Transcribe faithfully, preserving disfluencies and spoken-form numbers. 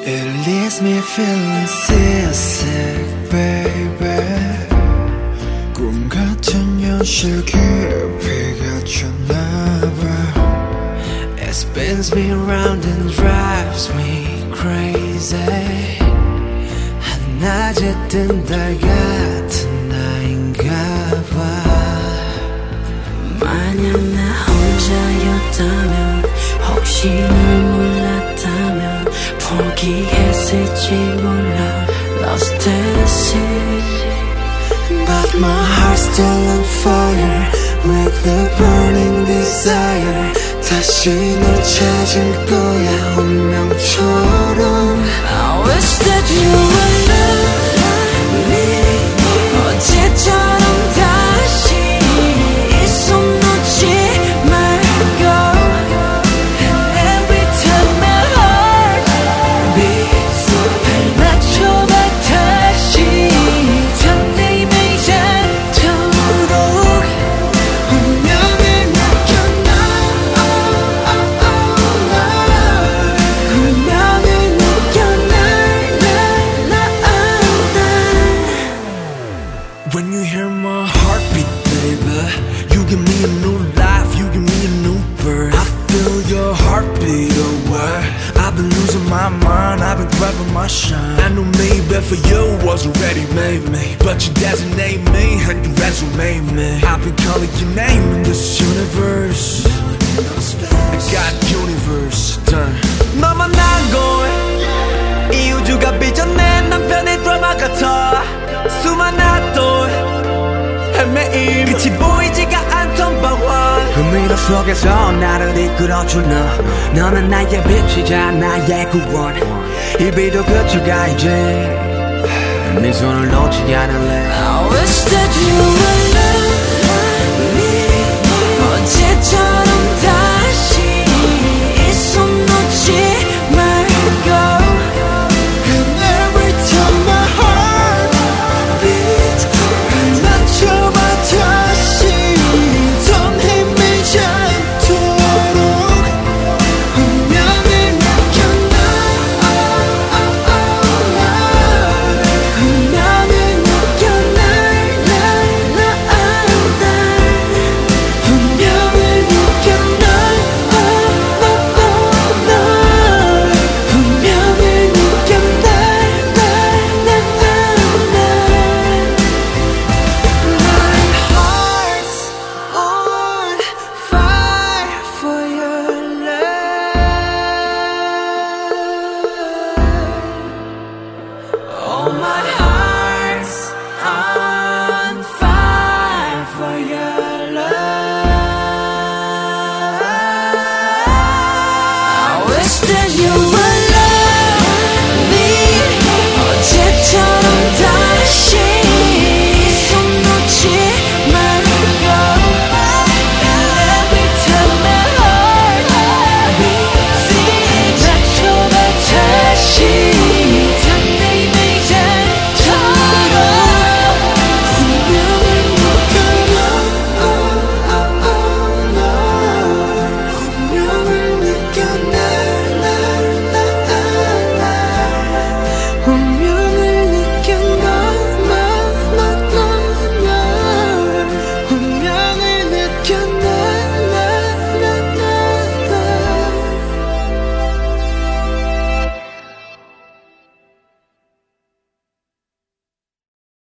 It leaves me feeling seasick, baby. 꿈 같은 현실 깊이가 쳤나봐. It spins me round and drives me crazy. 한낮에 뜬 달 같은 나인가봐. 만약 나 혼자였다면, 혹시 널 몰랐다면 포기했을지 몰라. Lost at sea. But my heart's still on fire with the burning desire. 다시 널 찾을 거야 운명처럼. I wish that you would love me. 어제처럼 다시 이 손 놓지 말고. And every time my heart beats, 발맞춰봐 다시. 설레임을 않도록 운명을 느껴나. 운명을 느껴나. When you hear my heartbeat, baby, you give me a new life, you give me a new birth. I feel your heartbeat away. I've been losing my mind, I've been grabbing my shine. I knew maybe for you was already made me, but you designate me and you resume me. I've been calling your name in this universe. I got universe done. 너만 난 걸 이 우주가 빚어낸 남편의 드라마 같아. 수많은 또 헤매임 끝이 보이지가 않던 방황. 그 미로 속에서 나를 이끌어준 너. 너는 나의 빛이자 나의 구원. 이 비도 그쳐가 이제 네 손을 놓지 않을래. I wish that you would love me. 어제처럼 다시 이 손 놓지 말고. And every time my heart beats, 맞춰봐 다시. 전 헤매지 않도록 운명을 느껴나. 운명을 느껴나. 운명을 느껴나. 운명을 느껴나. My heart's on fire for your love. Oh, my heart's on fire for your love. I wish that you